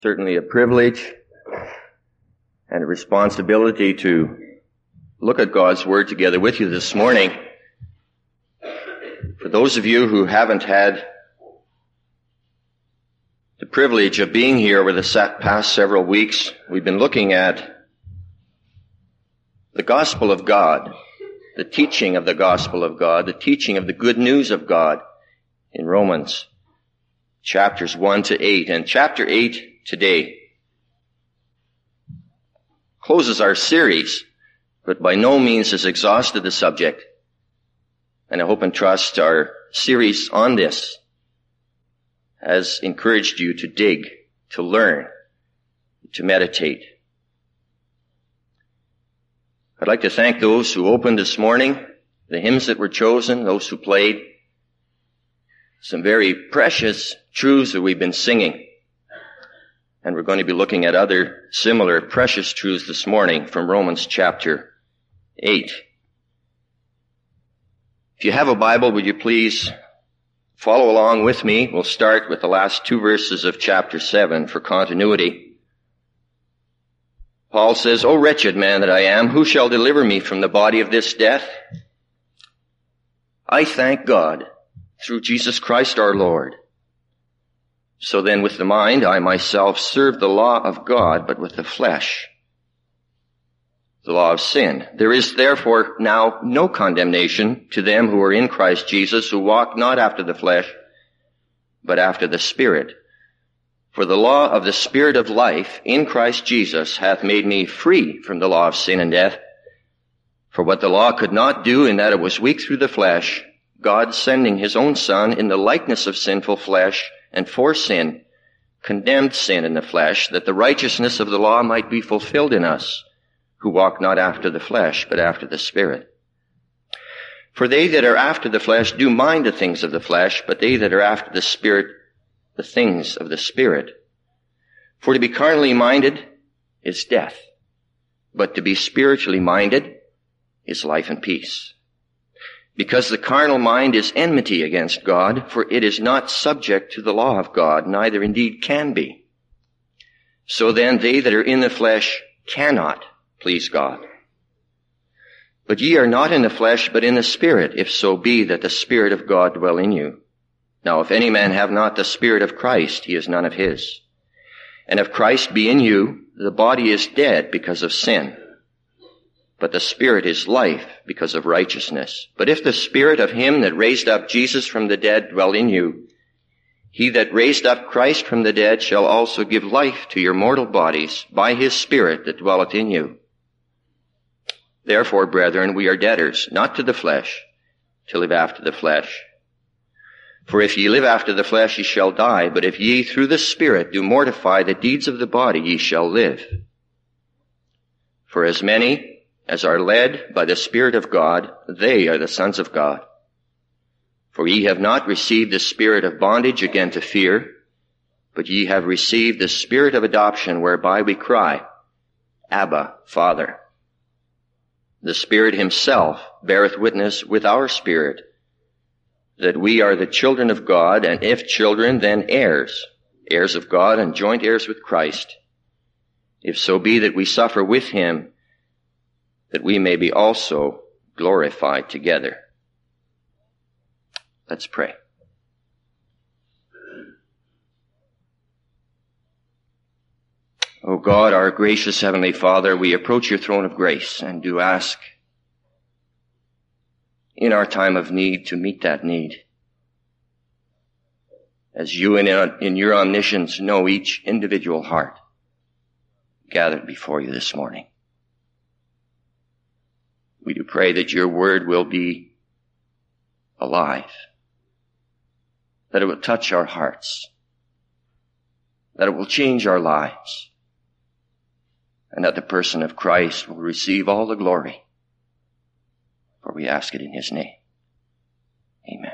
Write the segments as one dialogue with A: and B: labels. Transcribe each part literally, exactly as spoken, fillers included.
A: Certainly a privilege and a responsibility to look at God's Word together with you this morning. For those of you who haven't had the privilege of being here over the past several weeks, we've been looking at the gospel of God, the teaching of the gospel of God, the teaching of the good news of God in Romans chapters one to eight. And chapter eight today closes our series, but by no means has exhausted the subject. And I hope and trust our series on this has encouraged you to dig, to learn, to meditate. I'd like to thank those who opened this morning, the hymns that were chosen, those who played. Some very precious truths that we've been singing. And we're going to be looking at other similar precious truths this morning from Romans chapter eight. If you have a Bible, would you please follow along with me? We'll start with the last two verses of chapter seven for continuity. Paul says, "O wretched man that I am, who shall deliver me from the body of this death? I thank God through Jesus Christ our Lord. So then with the mind I myself serve the law of God, but with the flesh the law of sin. There is therefore now no condemnation to them who are in Christ Jesus, who walk not after the flesh, but after the Spirit. For the law of the Spirit of life in Christ Jesus hath made me free from the law of sin and death. For what the law could not do, in that it was weak through the flesh, God sending his own Son in the likeness of sinful flesh, and for sin, condemned sin in the flesh, that the righteousness of the law might be fulfilled in us, who walk not after the flesh, but after the Spirit. For they that are after the flesh do mind the things of the flesh, but they that are after the Spirit, the things of the Spirit. For to be carnally minded is death, but to be spiritually minded is life and peace. Because the carnal mind is enmity against God, for it is not subject to the law of God, neither indeed can be. So then they that are in the flesh cannot please God. But ye are not in the flesh, but in the Spirit, if so be that the Spirit of God dwell in you. Now if any man have not the Spirit of Christ, he is none of his. And if Christ be in you, the body is dead because of sin, but the Spirit is life because of righteousness. But if the Spirit of him that raised up Jesus from the dead dwell in you, he that raised up Christ from the dead shall also give life to your mortal bodies by his Spirit that dwelleth in you. Therefore, brethren, we are debtors, not to the flesh, to live after the flesh. For if ye live after the flesh, ye shall die. But if ye through the Spirit do mortify the deeds of the body, ye shall live. For as many as are led by the Spirit of God, they are the sons of God. For ye have not received the spirit of bondage again to fear, but ye have received the Spirit of adoption, whereby we cry, Abba, Father. The Spirit himself beareth witness with our spirit that we are the children of God, and if children, then heirs, heirs of God and joint heirs with Christ, if so be that we suffer with him, that we may be also glorified together. Let's pray. O God, our gracious Heavenly Father, we approach your throne of grace and do ask in our time of need to meet that need. As you in, in your omniscience know each individual heart gathered before you this morning. We do pray that your word will be alive, that it will touch our hearts, that it will change our lives, and that the person of Christ will receive all the glory. For we ask it in his name. Amen.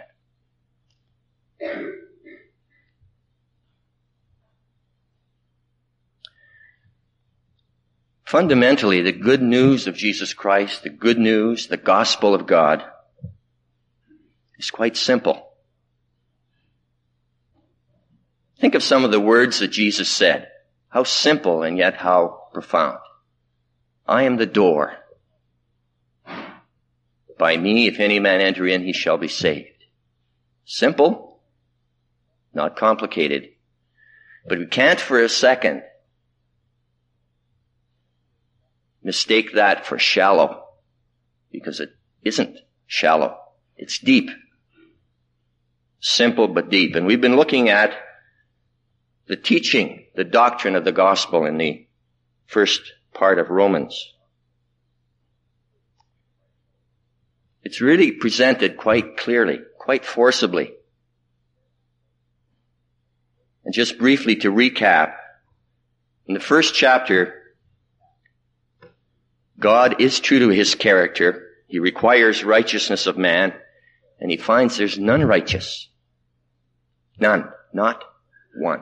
A: Fundamentally, the good news of Jesus Christ, the good news, the gospel of God, is quite simple. Think of some of the words that Jesus said. How simple and yet how profound. I am the door. By me, if any man enter in, he shall be saved. Simple, not complicated. But we can't for a second mistake that for shallow, because it isn't shallow. It's deep. Simple but deep. And we've been looking at the teaching, the doctrine of the gospel in the first part of Romans. It's really presented quite clearly, quite forcibly. And just briefly to recap, in the first chapter, God is true to his character. He requires righteousness of man, and he finds there's none righteous. None. Not one.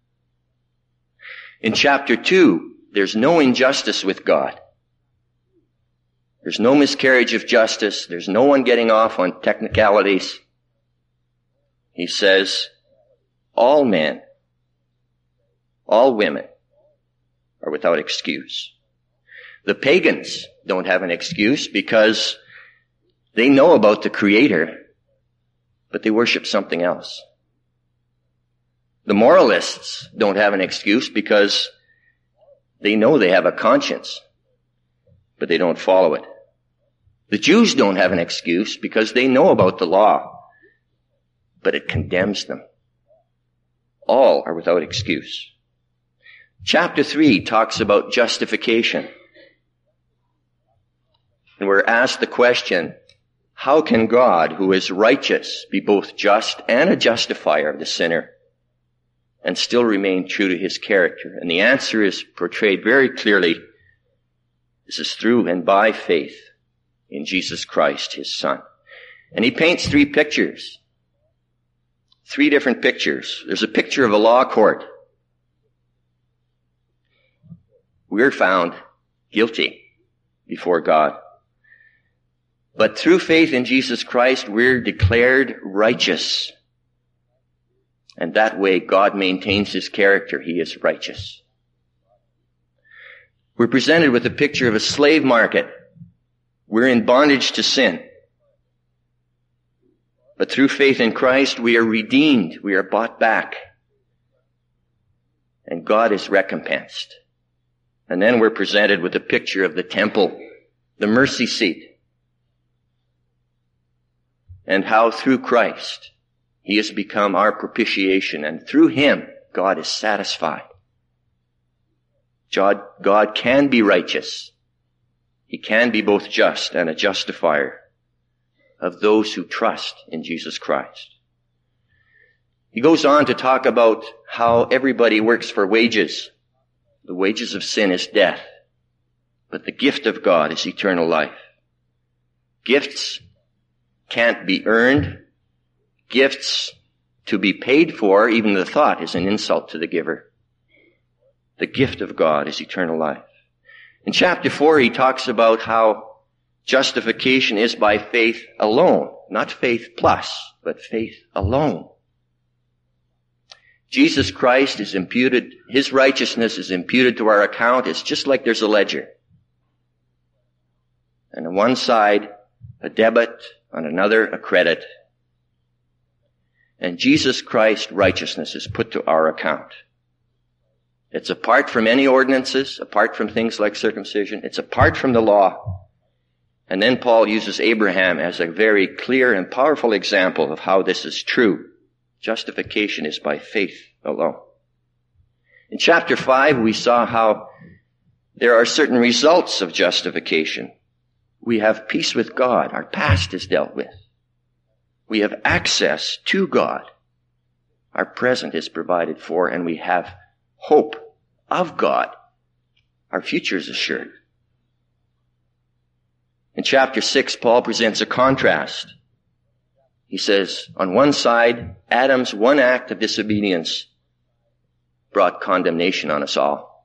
A: In chapter two, there's no injustice with God. There's no miscarriage of justice. There's no one getting off on technicalities. He says, all men, all women are without excuse. The pagans don't have an excuse because they know about the Creator, but they worship something else. The moralists don't have an excuse because they know they have a conscience, but they don't follow it. The Jews don't have an excuse because they know about the law, but it condemns them. All are without excuse. Chapter three talks about justification. And we're asked the question, how can God, who is righteous, be both just and a justifier of the sinner and still remain true to his character? And the answer is portrayed very clearly. This is through and by faith in Jesus Christ, his Son. And he paints three pictures. Three different pictures. There's a picture of a law court. We're found guilty before God. But through faith in Jesus Christ, we're declared righteous. And that way God maintains his character. He is righteous. We're presented with a picture of a slave market. We're in bondage to sin. But through faith in Christ, we are redeemed. We are bought back. And God is recompensed. And then we're presented with a picture of the temple, the mercy seat. And how through Christ, he has become our propitiation. And through him, God is satisfied. God, God can be righteous. He can be both just and a justifier of those who trust in Jesus Christ. He goes on to talk about how everybody works for wages. The wages of sin is death, but the gift of God is eternal life. Gifts can't be earned. Gifts to be paid for, even the thought, is an insult to the giver. The gift of God is eternal life. In chapter four, he talks about how justification is by faith alone. Not faith plus, but faith alone. Jesus Christ is imputed, his righteousness is imputed to our account. It's just like there's a ledger. And on one side, a debit, on another, a credit. And Jesus Christ's righteousness is put to our account. It's apart from any ordinances, apart from things like circumcision. It's apart from the law. And then Paul uses Abraham as a very clear and powerful example of how this is true. Justification is by faith alone. In chapter five, we saw how there are certain results of justification. We have peace with God. Our past is dealt with. We have access to God. Our present is provided for, and we have hope of God. Our future is assured. In chapter six, Paul presents a contrast. He says, on one side, Adam's one act of disobedience brought condemnation on us all.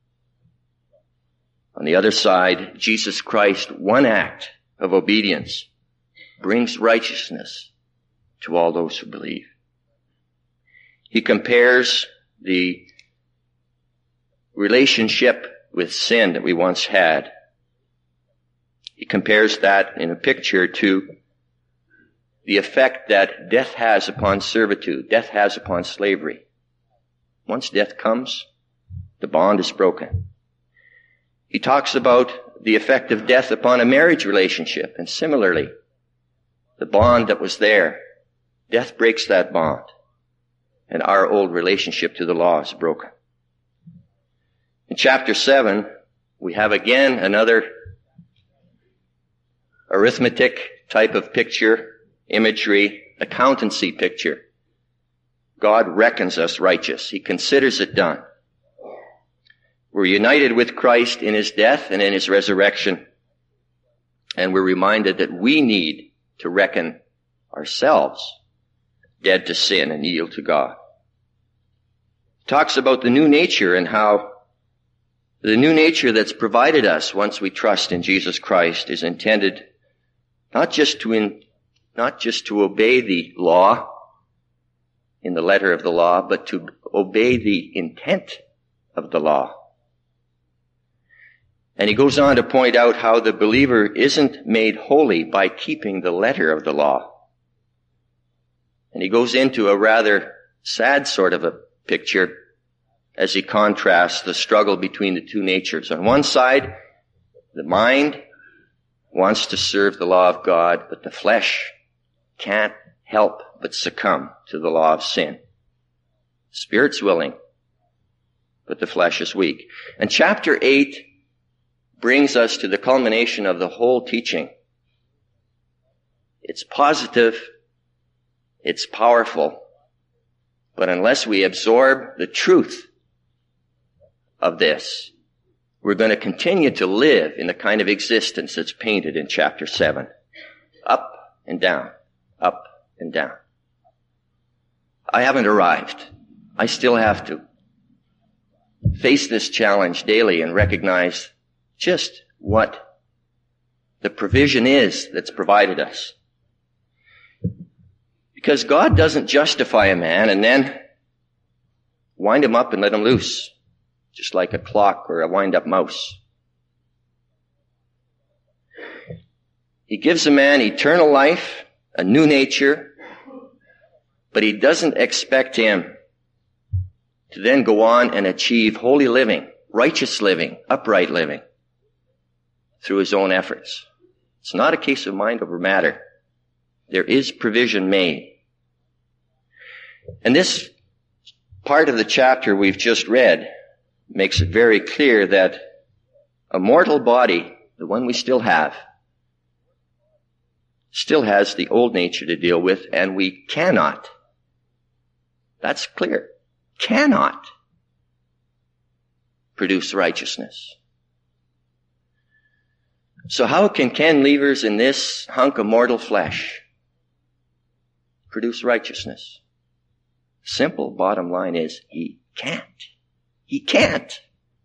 A: On the other side, Jesus Christ, one act of obedience brings righteousness to all those who believe. He compares the relationship with sin that we once had. He compares that in a picture to the effect that death has upon servitude, death has upon slavery. Once death comes, the bond is broken. He talks about the effect of death upon a marriage relationship, and similarly, the bond that was there, death breaks that bond, and our old relationship to the law is broken. In chapter seven, we have again another arithmetic type of picture, imagery, accountancy picture. God reckons us righteous. He considers it done. We're united with Christ in his death and in his resurrection, and we're reminded that we need to reckon ourselves dead to sin and yield to God. He talks about the new nature and how the new nature that's provided us once we trust in Jesus Christ is intended not just to in, not just to obey the law in the letter of the law, but to obey the intent of the law. And he goes on to point out how the believer isn't made holy by keeping the letter of the law. And he goes into a rather sad sort of a picture as he contrasts the struggle between the two natures. On one side, the mind wants to serve the law of God, but the flesh can't help but succumb to the law of sin. Spirit's willing, but the flesh is weak. And chapter eight brings us to the culmination of the whole teaching. It's positive, it's powerful, but unless we absorb the truth of this, we're going to continue to live in the kind of existence that's painted in chapter seven. Up and down, up and down. I haven't arrived. I still have to face this challenge daily and recognize just what the provision is that's provided us. Because God doesn't justify a man and then wind him up and let him loose, just like a clock or a wind-up mouse. He gives a man eternal life, a new nature, but he doesn't expect him to then go on and achieve holy living, righteous living, upright living through his own efforts. It's not a case of mind over matter. There is provision made. And this part of the chapter we've just read makes it very clear that a mortal body, the one we still have, still has the old nature to deal with, and we cannot, that's clear, cannot produce righteousness. So how can Ken Levers in this hunk of mortal flesh produce righteousness? Simple bottom line is he can't. He can't.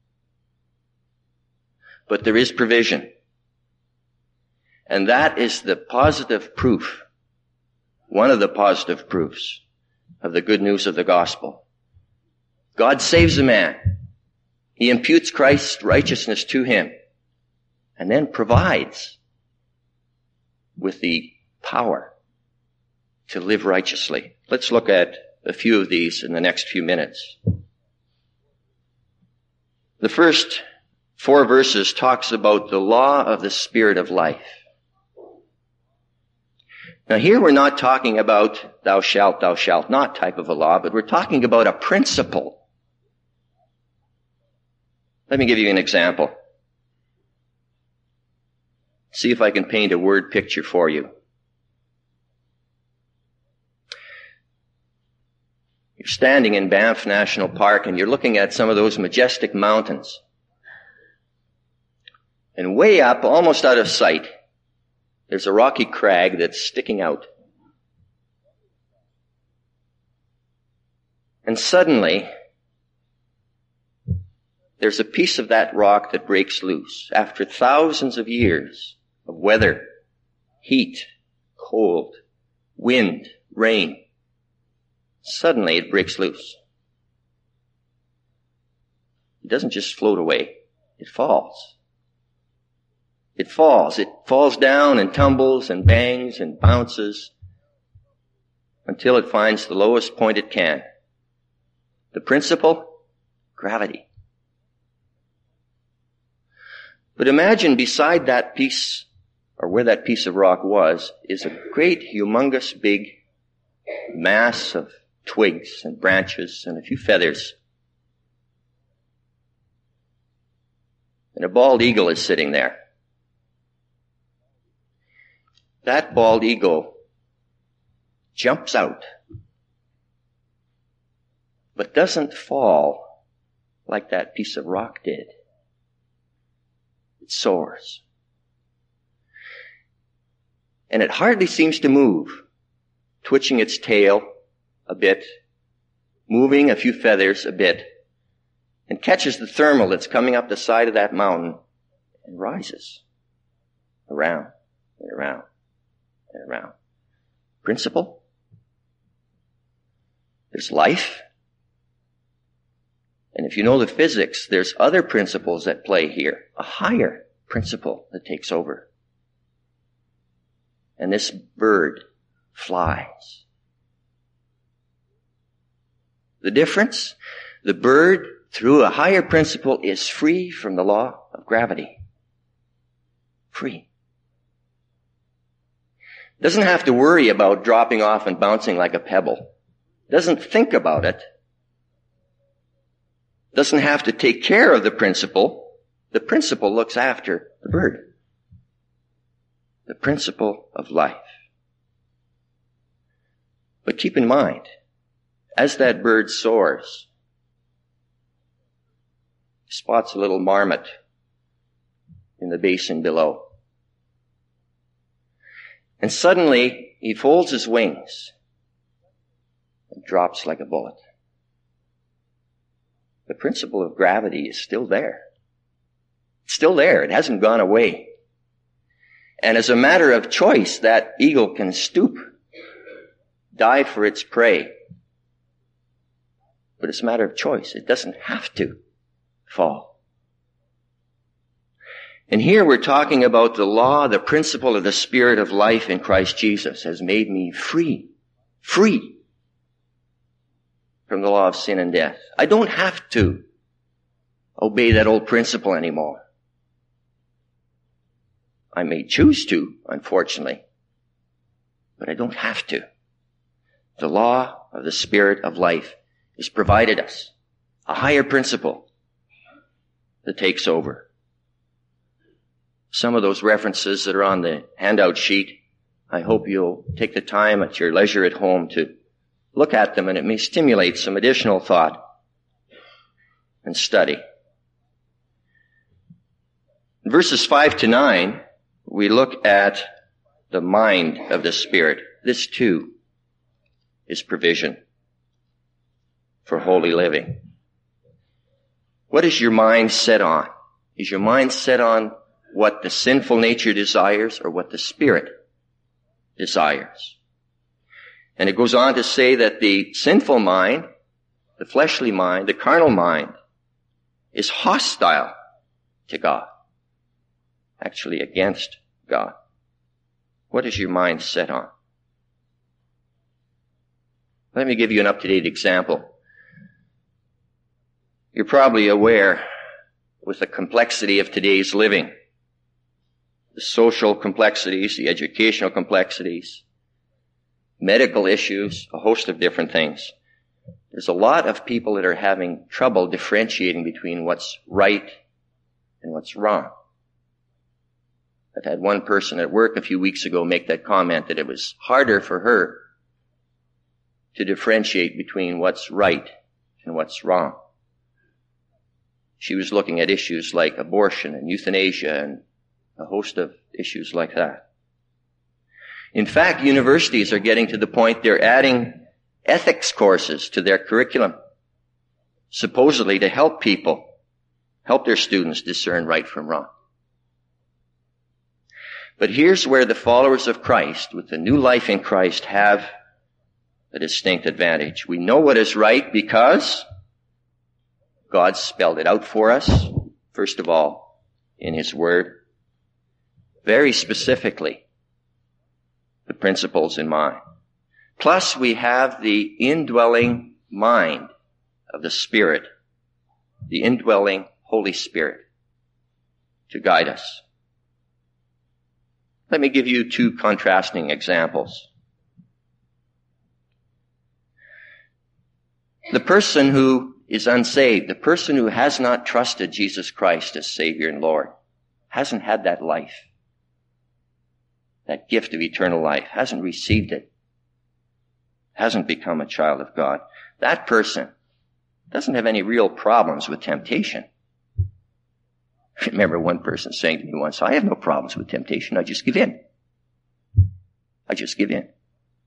A: But there is provision. And that is the positive proof, one of the positive proofs of the good news of the gospel. God saves a man. He imputes Christ's righteousness to him and then provides with the power to live righteously. Let's look at a few of these in the next few minutes. The first four verses talks about the law of the Spirit of life. Now here we're not talking about thou shalt, thou shalt not type of a law, but we're talking about a principle. Let me give you an example. See if I can paint a word picture for you. You're standing in Banff National Park and you're looking at some of those majestic mountains. And way up, almost out of sight, there's a rocky crag that's sticking out. And suddenly, there's a piece of that rock that breaks loose. After thousands of years of weather, heat, cold, wind, rain, suddenly it breaks loose. It doesn't just float away. It falls. It falls. It falls down and tumbles and bangs and bounces until it finds the lowest point it can. The principle? Gravity. But imagine beside that piece, or where that piece of rock was, is a great, humongous, big mass of twigs and branches and a few feathers. And a bald eagle is sitting there. That bald eagle jumps out, but doesn't fall like that piece of rock did. It soars. And it hardly seems to move, twitching its tail a bit, moving a few feathers a bit, and catches the thermal that's coming up the side of that mountain and rises around and around and around. Principle? There's life. And if you know the physics, there's other principles at play here. A higher principle that takes over. And this bird flies. The difference? The bird, through a higher principle, is free from the law of gravity. Free. Doesn't have to worry about dropping off and bouncing like a pebble. Doesn't think about it. Doesn't have to take care of the principle. The principle looks after the bird. The principle of life. But keep in mind, as that bird soars, he spots a little marmot in the basin below. And suddenly, he folds his wings and drops like a bullet. The principle of gravity is still there. It's still there. It hasn't gone away. And as a matter of choice, that eagle can stoop, dive for its prey. But it's a matter of choice. It doesn't have to fall. And here we're talking about the law, the principle of the Spirit of life in Christ Jesus has made me free. Free from the law of sin and death. I don't have to obey that old principle anymore. I may choose to, unfortunately, but I don't have to. The law of the Spirit of life has provided us a higher principle that takes over. Some of those references that are on the handout sheet, I hope you'll take the time at your leisure at home to look at them, and it may stimulate some additional thought and study. In verses five to nine, we look at the mind of the Spirit. This too is provision for holy living. What is your mind set on? Is your mind set on what the sinful nature desires or what the Spirit desires? And it goes on to say that the sinful mind, the fleshly mind, the carnal mind, is hostile to God. Actually against God. What is your mind set on? Let me give you an up-to-date example. You're probably aware, with the complexity of today's living, the social complexities, the educational complexities, medical issues, a host of different things. There's a lot of people that are having trouble differentiating between what's right and what's wrong. I've had one person at work a few weeks ago make that comment that it was harder for her to differentiate between what's right and what's wrong. She was looking at issues like abortion and euthanasia and a host of issues like that. In fact, universities are getting to the point they're adding ethics courses to their curriculum, supposedly to help people, help their students discern right from wrong. But here's where the followers of Christ, with the new life in Christ, have a distinct advantage. We know what is right because God spelled it out for us, first of all, in His Word, very specifically, the principles in mind. Plus, we have the indwelling mind of the Spirit, the indwelling Holy Spirit, to guide us. Let me give you two contrasting examples. The person who is unsaved, the person who has not trusted Jesus Christ as Savior and Lord, hasn't had that life, that gift of eternal life, hasn't received it, hasn't become a child of God. That person doesn't have any real problems with temptation. I remember one person saying to me once, I have no problems with temptation, I just give in. I just give in.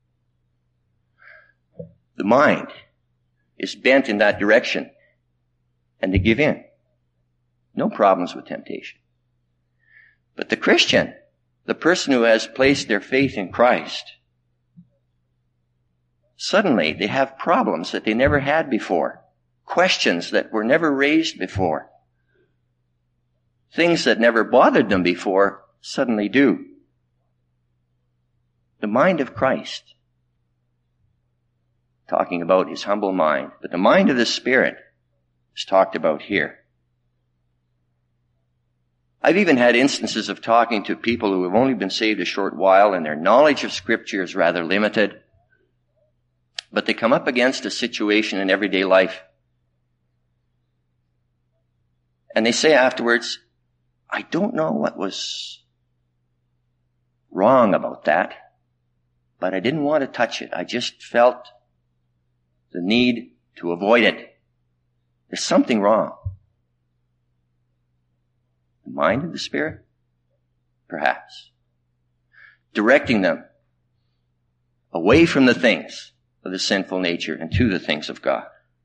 A: The mind is bent in that direction, and they give in. No problems with temptation. But the Christian, the person who has placed their faith in Christ, suddenly they have problems that they never had before, questions that were never raised before, things that never bothered them before suddenly do. The mind of Christ, talking about His humble mind, but the mind of the Spirit is talked about here. I've even had instances of talking to people who have only been saved a short while and their knowledge of Scripture is rather limited, but they come up against a situation in everyday life and they say afterwards, I don't know what was wrong about that, but I didn't want to touch it. I just felt the need to avoid it. There's something wrong. The mind of the Spirit? Perhaps. Directing them away from the things of the sinful nature and to the things of God.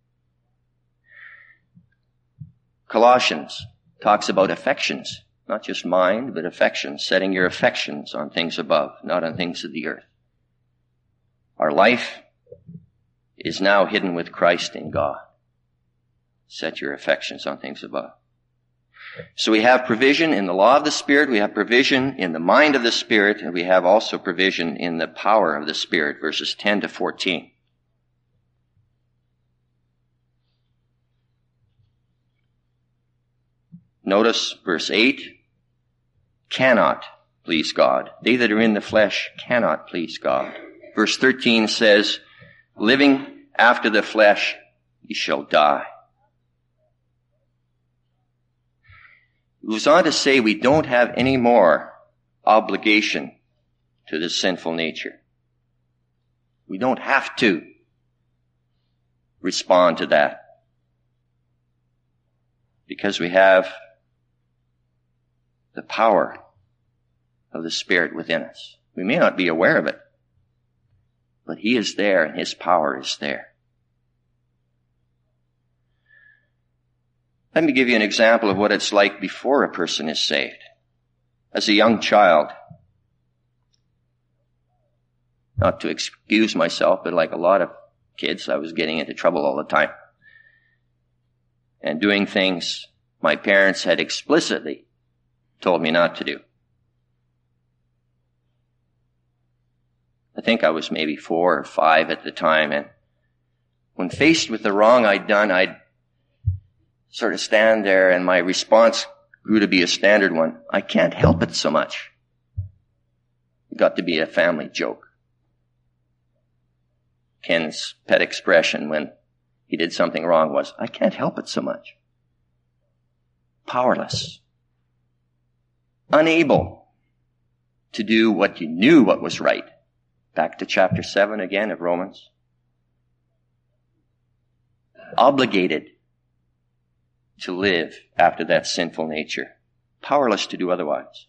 A: Colossians talks about affections, not just mind, but affections, setting your affections on things above, not on things of the earth. Our life is now hidden with Christ in God. Set your affections on things above. So we have provision in the law of the Spirit, we have provision in the mind of the Spirit, and we have also provision in the power of the Spirit, verses ten to fourteen. Notice verse eight, cannot please God. They that are in the flesh cannot please God. Verse thirteen says, living after the flesh, ye shall die. It goes on to say we don't have any more obligation to the sinful nature. We don't have to respond to that because we have the power of the Spirit within us. We may not be aware of it, but He is there and His power is there. Let me give you an example of what it's like before a person is saved. As a young child, not to excuse myself, but like a lot of kids, I was getting into trouble all the time. And doing things my parents had explicitly told me not to do. I think I was maybe four or five at the time, and when faced with the wrong I'd done, I'd sort of stand there, and my response grew to be a standard one. I can't help it so much. It got to be a family joke. Ken's pet expression when he did something wrong was, I can't help it so much. Powerless. Unable to do what you knew what was right. Back to chapter seven again of Romans. Obligated to live after that sinful nature. Powerless to do otherwise.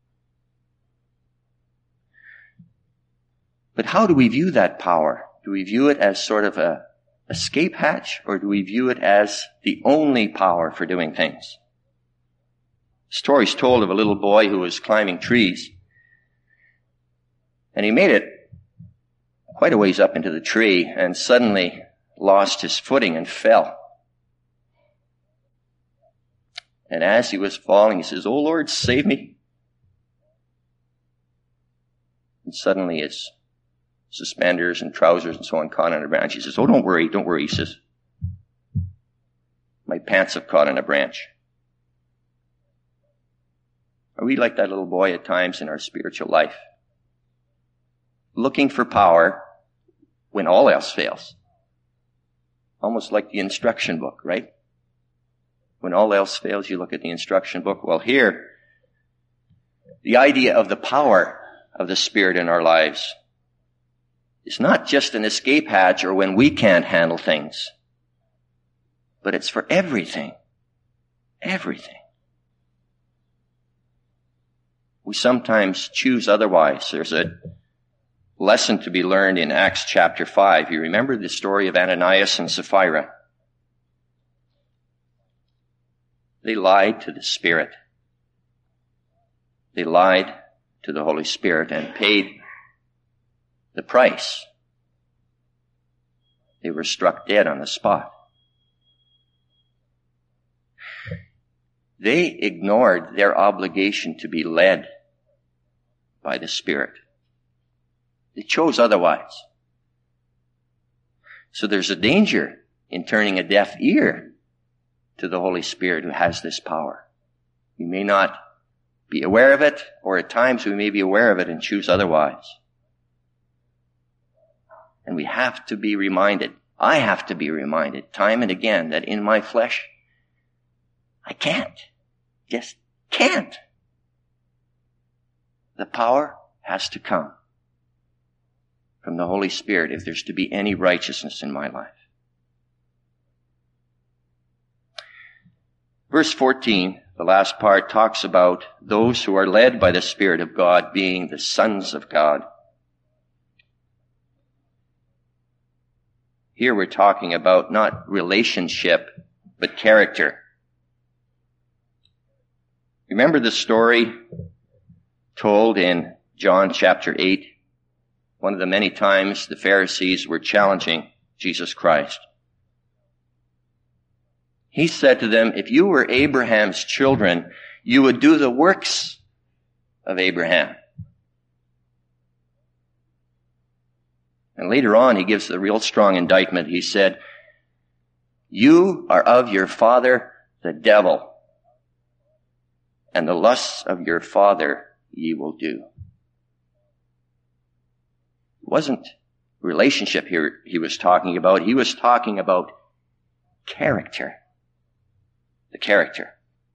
A: But how do we view that power? Do we view it as sort of a escape hatch, or do we view it as the only power for doing things? Stories told of a little boy who was climbing trees, and he made it quite a ways up into the tree and suddenly lost his footing and fell. And as he was falling, he says, "Oh Lord, save me." And suddenly his suspenders and trousers and so on caught on a branch. He says, "Oh, don't worry, don't worry," he says. "My pants have caught on a branch." Are we like that little boy at times in our spiritual life? Looking for power when all else fails. Almost like the instruction book, right? When all else fails, you look at the instruction book. Well, here, the idea of the power of the Spirit in our lives is not just an escape hatch or when we can't handle things, but it's for everything. Everything. We sometimes choose otherwise. There's a lesson to be learned in Acts chapter five. You remember the story of Ananias and Sapphira? They lied to the Spirit. They lied to the Holy Spirit and paid the price. They were struck dead on the spot. They ignored their obligation to be led by the Spirit. They chose otherwise. So there's a danger in turning a deaf ear to the Holy Spirit who has this power. We may not be aware of it, or at times we may be aware of it and choose otherwise. And we have to be reminded, I have to be reminded time and again that in my flesh, I can't. Just can't. The power has to come from the Holy Spirit if there's to be any righteousness in my life. Verse fourteen, the last part, talks about those who are led by the Spirit of God being the sons of God. Here we're talking about not relationship, but character. Remember the story told in John chapter eight? One of the many times the Pharisees were challenging Jesus Christ. He said to them, if you were Abraham's children, you would do the works of Abraham. And later on, he gives the real strong indictment. He said, you are of your father, the devil, and the lusts of your father ye will do. It wasn't relationship here he was talking about. He was talking about character. The character.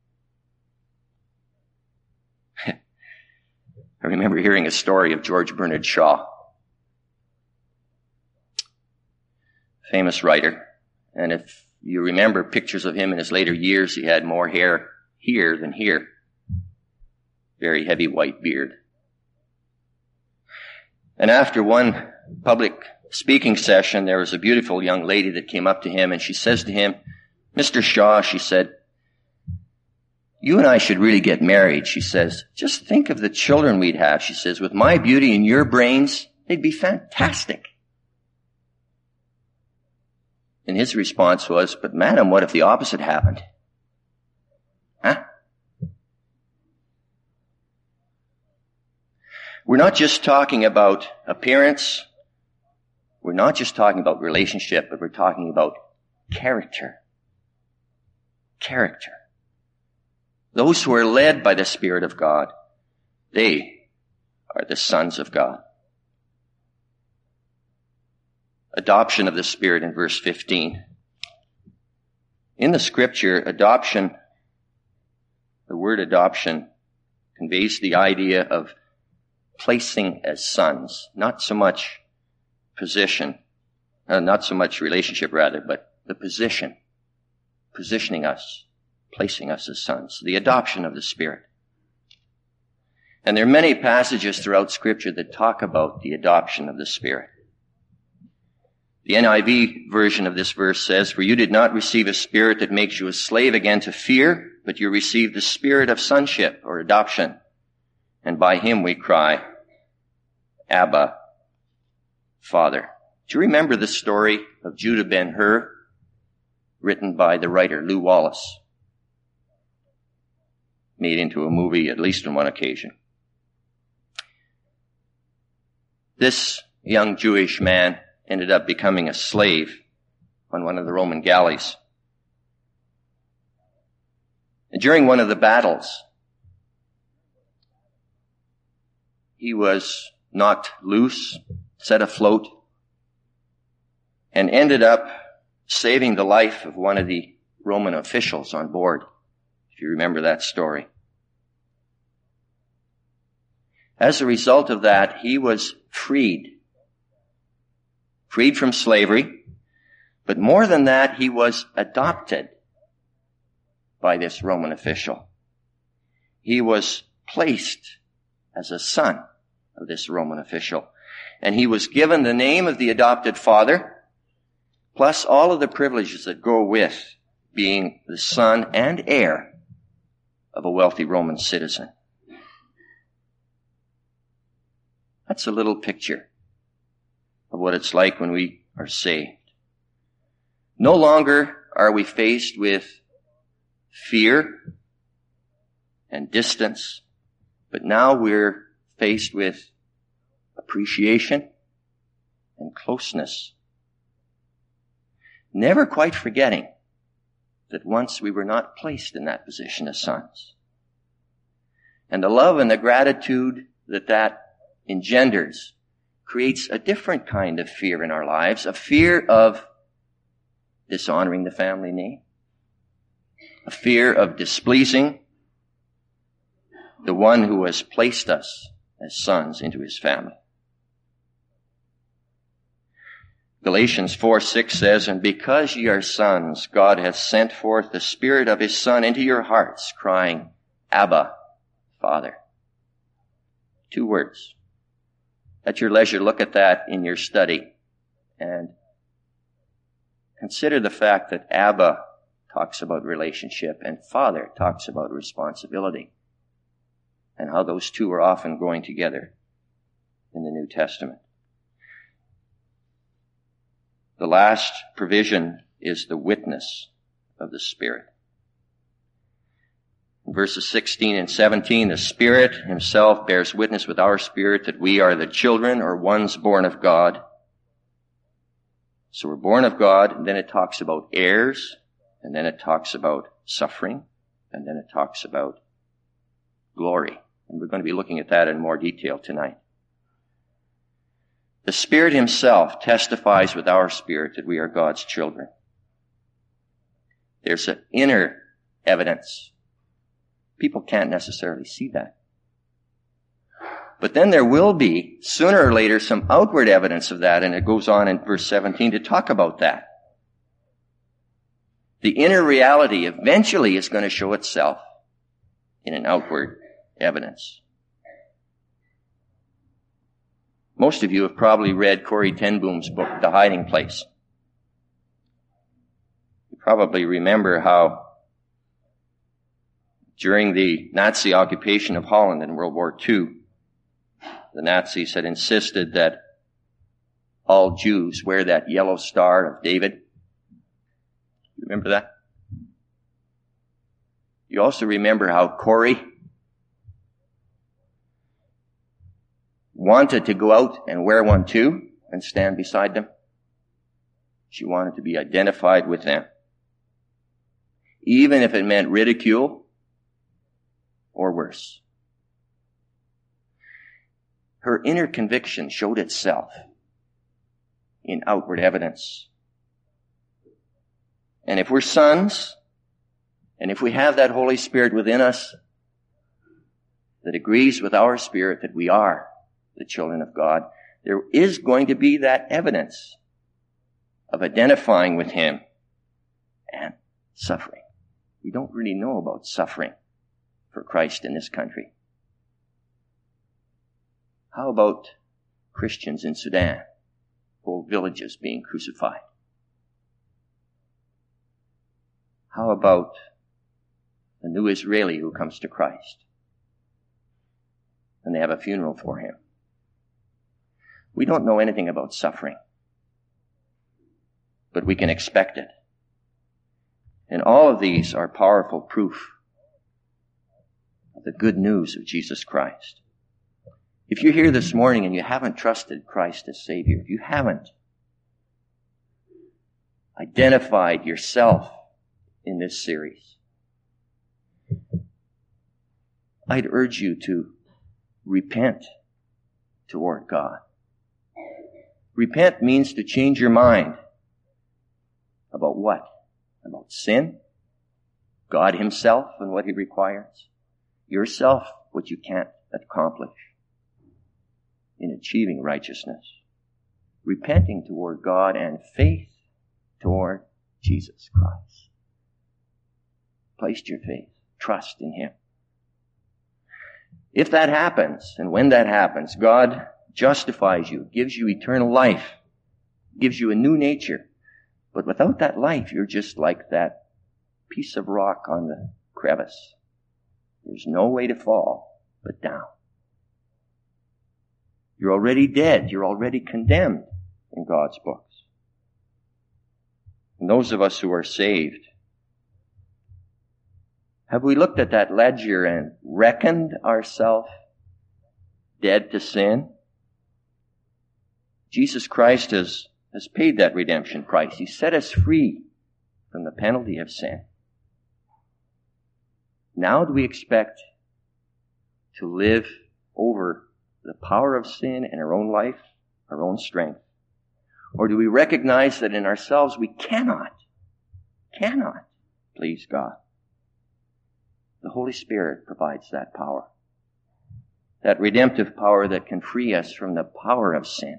A: I remember hearing a story of George Bernard Shaw, famous writer. And if you remember pictures of him in his later years, he had more hair here than here. Very heavy white beard. And after one public speaking session, there was a beautiful young lady that came up to him and she says to him, Mister Shaw, she said, you and I should really get married, she says. Just think of the children we'd have, she says. With my beauty and your brains, they'd be fantastic. And his response was, but madam, what if the opposite happened? Huh? We're not just talking about appearance. We're not just talking about relationship, but we're talking about character. Character. Those who are led by the Spirit of God, they are the sons of God. Adoption of the Spirit in verse fifteen. In the scripture, adoption, the word adoption conveys the idea of placing as sons, not so much position, uh, not so much relationship rather, but the position, positioning us, placing us as sons, the adoption of the Spirit. And there are many passages throughout Scripture that talk about the adoption of the Spirit. The N I V version of this verse says, for you did not receive a spirit that makes you a slave again to fear, but you received the spirit of sonship or adoption. And by him we cry, Abba, Father. Do you remember the story of Judah Ben-Hur, written by the writer Lew Wallace? made into a movie at least on one occasion. This young Jewish man ended up becoming a slave on one of the Roman galleys. And during one of the battles, he was knocked loose, set afloat, and ended up saving the life of one of the Roman officials on board, if you remember that story. As a result of that, he was freed. Freed from slavery. But more than that, he was adopted by this Roman official. He was placed as a son of this Roman official. And he was given the name of the adopted father, plus all of the privileges that go with being the son and heir of a wealthy Roman citizen. That's a little picture of what it's like when we are saved. No longer are we faced with fear and distance, but now we're faced with appreciation and closeness. Never quite forgetting that once we were not placed in that position as sons. And the love and the gratitude that that engenders creates a different kind of fear in our lives, a fear of dishonoring the family name, a fear of displeasing the one who has placed us as sons into his family. Galatians four six says, "And because ye are sons, God hath sent forth the Spirit of his Son into your hearts, crying, Abba, Father." Two words. At your leisure, look at that in your study and consider the fact that Abba talks about relationship and Father talks about responsibility, and how those two are often going together in the New Testament. The last provision is the witness of the Spirit. In verses sixteen and seventeen, the Spirit himself bears witness with our spirit that we are the children or ones born of God. So we're born of God, and then it talks about heirs, and then it talks about suffering, and then it talks about glory. And we're going to be looking at that in more detail tonight. The Spirit himself testifies with our spirit that we are God's children. There's an inner evidence. People can't necessarily see that. But then there will be, sooner or later, some outward evidence of that, and it goes on in verse seventeen to talk about that. The inner reality eventually is going to show itself in an outward evidence. Most of you have probably read Corrie ten Boom's book, The Hiding Place. You probably remember how during the Nazi occupation of Holland in World War Two, the Nazis had insisted that all Jews wear that yellow star of David. You remember that? You also remember how Corrie wanted to go out and wear one too and stand beside them. She wanted to be identified with them, even if it meant ridicule or worse. Her inner conviction showed itself in outward evidence. And if we're sons, and if we have that Holy Spirit within us that agrees with our spirit that we are the children of God, there is going to be that evidence of identifying with him and suffering. We don't really know about suffering for Christ in this country. How about Christians in Sudan, whole villages being crucified? How about a new Israeli who comes to Christ and they have a funeral for him? We don't know anything about suffering, but we can expect it. And all of these are powerful proof the good news of Jesus Christ. If you're here this morning and you haven't trusted Christ as Savior, if you haven't identified yourself in this series, I'd urge you to repent toward God. Repent means to change your mind. About what? About sin, God himself and what he requires, yourself, what you can't accomplish in achieving righteousness, repenting toward God, and faith toward Jesus Christ. Place your faith, trust in him. If that happens, and when that happens, God justifies you, gives you eternal life, gives you a new nature. But without that life, you're just like that piece of rock on the crevice. There's no way to fall but down. You're already dead. You're already condemned in God's books. And those of us who are saved, have we looked at that ledger and reckoned ourselves dead to sin? Jesus Christ has, has paid that redemption price. He set us free from the penalty of sin. Now do we expect to live over the power of sin in our own life, our own strength? Or do we recognize that in ourselves we cannot, cannot please God? The Holy Spirit provides that power. That redemptive power that can free us from the power of sin.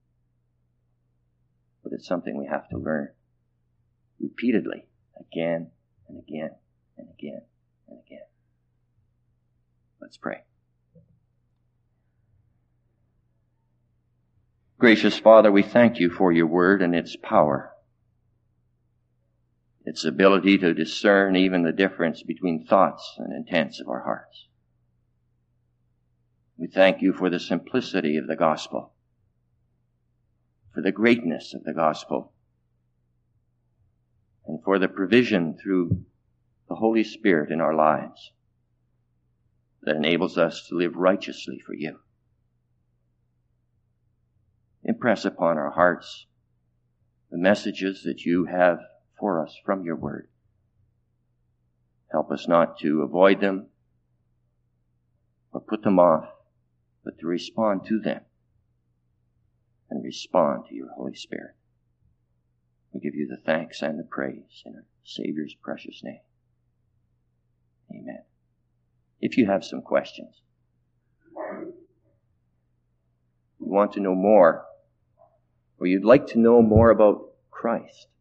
A: But it's something we have to learn repeatedly, again and again and again and again. Let's pray. Gracious Father, we thank you for your word and its power. Its ability to discern even the difference between thoughts and intents of our hearts. We thank you for the simplicity of the gospel, for the greatness of the gospel, and for the provision through the Holy Spirit in our lives that enables us to live righteously for you. Impress upon our hearts the messages that you have for us from your word. Help us not to avoid them or put them off, but to respond to them and respond to your Holy Spirit. We give you the thanks and the praise in our Savior's precious name. Amen. If you have some questions, you want to know more, or you'd like to know more about Christ,